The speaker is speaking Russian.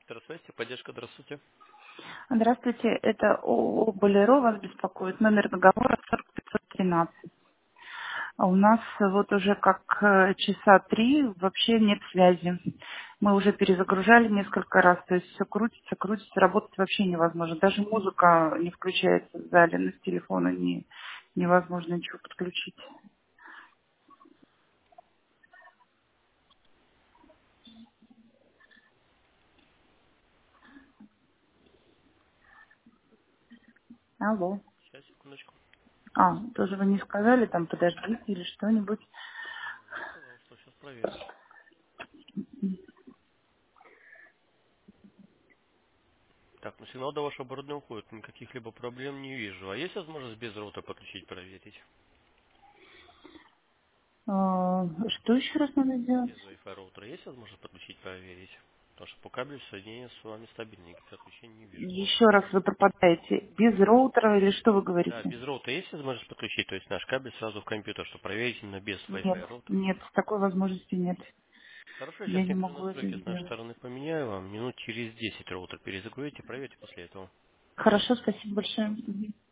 Спектр связи, поддержка, здравствуйте. Здравствуйте, это ООО «Болеро» вас беспокоит. Номер договора 40513. А у нас вот уже как часа 3 вообще нет связи. Мы уже перезагружали несколько раз, то есть все крутится, крутится, работать вообще невозможно. Даже музыка не включается в зале, но с телефона невозможно ничего подключить. Алло. Сейчас, секундочку. Тоже вы не сказали, там подождите или что-нибудь. Я сказал, что сейчас проверю. Так, ну сигнал до вашего оборудования уходит, никаких либо проблем не вижу. А есть возможность без роутера подключить, проверить? Что еще раз надо сделать? Без Wi-Fi роутера есть возможность подключить, проверить? Потому что по кабелю соединение с вами стабильно, никаких отключений не вижу. Еще раз вы пропадаете. Без роутера или что вы Да, говорите? без роутера есть возможность подключить, то есть наш кабель сразу в компьютер, чтобы проверить именно без Нет, Wi-Fi роутера? нет, такой возможности нет. Хорошо, я Я сейчас не некоторые могу это настройки с нашей сделать. стороны поменяю вам. Минут через 10 роутер перезагрузите, проверьте после этого. Хорошо, спасибо большое. Мгм.